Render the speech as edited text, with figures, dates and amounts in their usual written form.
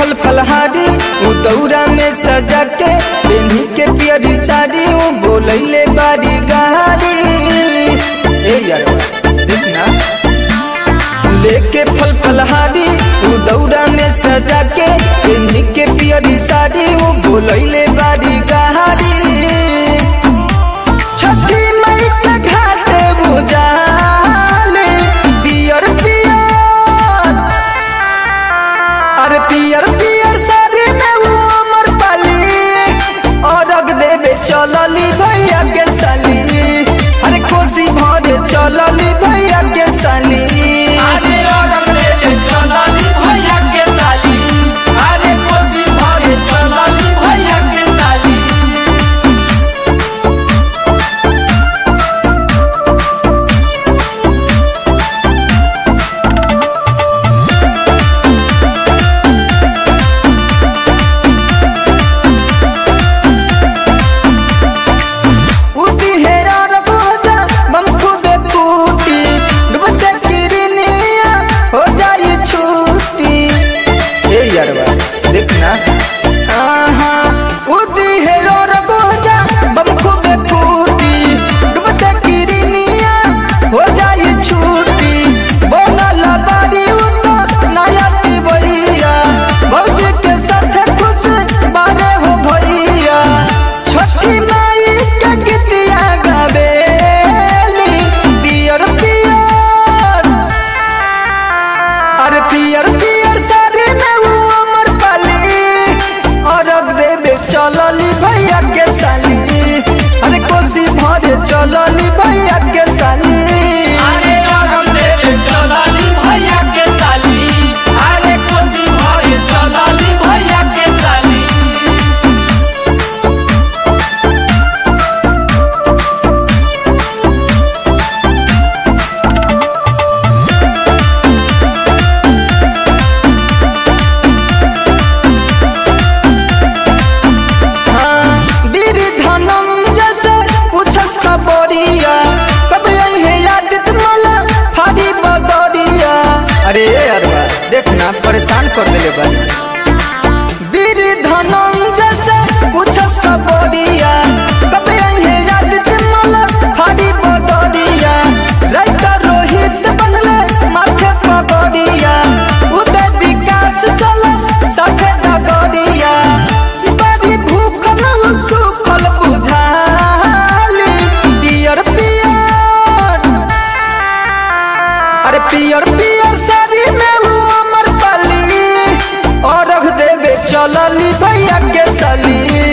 फल फलहारी उ दौरा में सजा के पेन्ही के पियरी साड़ी उ बोलैले बारी गारी। ए यार देखना लेके फल फलहारी उ दौरा में सजा के पेन्ही के पियरी साड़ी उ बोलैले बारी गारी। छठी मई के घाटे बुझाले पियर पियर अरे पियर पियर साड़ी में वो अमर पाली अरग देवे चलली भैया के साली। अरे कोसी भरे चलली भैया के साली। अरे अरग देवे चलली भैया के साली। अरे कोसी भरे चलली भैया के साली। देखना उदी है और गोजा बम खूबे फूटी डूबते किरनिया हो जाए छूटी बनल बाड़ी उतो नया भैया भौजी के साथ खुश बारे हो भैया। छठी माई के गीतिया गावेली पियर पियर अरे पियर पियर साड़ी में वो अमर पाली अरग देवे चलली भैया के साली। अरे कोसी भरे चलली भैया के साली। अरे अरग देवे चलली भैया के साली। अरे कोसी भरे चलली भैया के साली। कब है यादित मला फाड़ी बदरिया। अरे अरवा देखना परेशान कर देले बानी वीर धनंजय से पूछस खबरिया। कब है यादित मला फाड़ी बदरिया। राइटर रोहित बनले माथे पगड़िया उदय विकास चलस साथे डगरिया। बड़ी भूखल सुखल बुझाली पियर पियर अरे पियर पियर साड़ी में वो अमर पाली अरग देवे चलली भैया के साली।